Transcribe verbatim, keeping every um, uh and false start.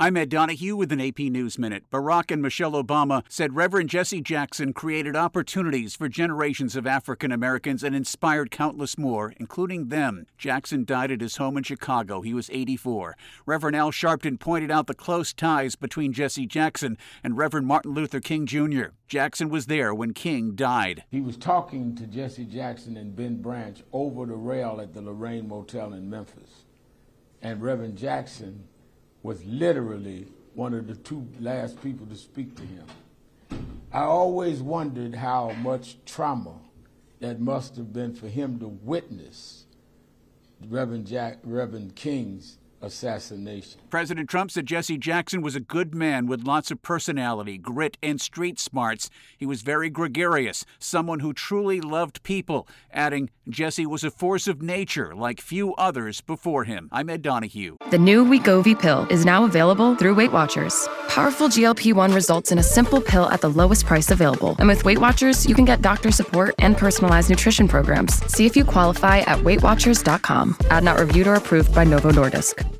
I'm Ed Donahue with an A P News Minute. Barack and Michelle Obama said Reverend Jesse Jackson created opportunities for generations of African Americans and inspired countless more, including them. Jackson died at his home in Chicago. He was eighty-four. Reverend Al Sharpton pointed out the close ties between Jesse Jackson and Reverend Martin Luther King Junior Jackson was there when King died. He was talking to Jesse Jackson and Ben Branch over the rail at the Lorraine Motel in Memphis. And Reverend Jackson was literally one of the two last people to speak to him. I always wondered how much trauma that must have been for him to witness Reverend, Jack, Reverend King's assassination. President Trump said Jesse Jackson was a good man with lots of personality, grit, and street smarts. He was very gregarious, someone who truly loved people, adding, Jesse was a force of nature like few others before him. I'm Ed Donahue. The new Wegovy pill is now available through Weight Watchers. Powerful G L P one results in a simple pill at the lowest price available. And with Weight Watchers, you can get doctor support and personalized nutrition programs. See if you qualify at weight watchers dot com. Ad not reviewed or approved by Novo Nordisk.